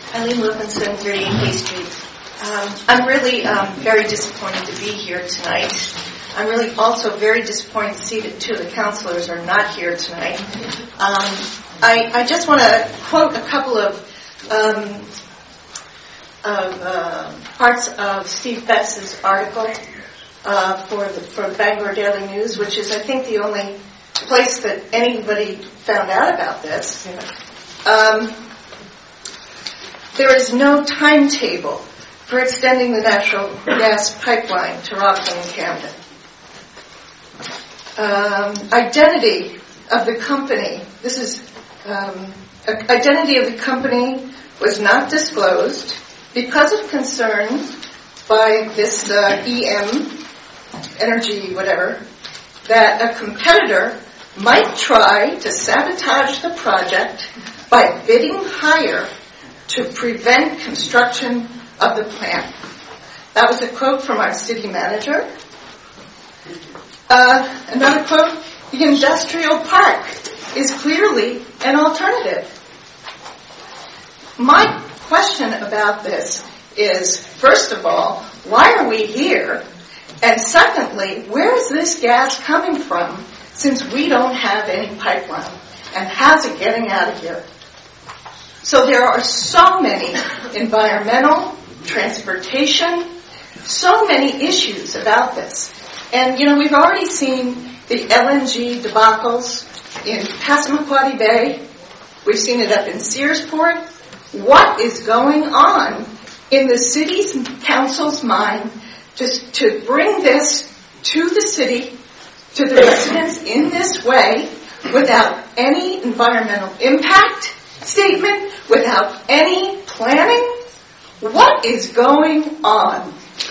Eileen Wilkinson, 38 K Street. I'm really very disappointed to be here tonight. I'm really also very disappointed to see that two of the counselors are not here tonight. I just want to quote a couple of parts of Steve Betts's article for the Bangor Daily News, which is, I think, the only place that anybody found out about this. There is no timetable for extending the natural gas pipeline to Rockland and Camden. Identity of the company. Identity of the company was not disclosed because of concern by this EM Energy, whatever, that a competitor might try to sabotage the project by bidding higher to prevent construction of the plant. That was a quote from our city manager. Another quote, the industrial park is clearly an alternative. My question about this is, first of all, why are we here? And secondly, where is this gas coming from since we don't have any pipeline? And how's it getting out of here? So there are so many environmental, transportation, so many issues about this. And, we've already seen the LNG debacles in Passamaquoddy Bay. We've seen it up in Searsport. What is going on in the city's council's mind to bring this to the city, to the residents in this way, without any environmental impact statement, without any planning? What is going on?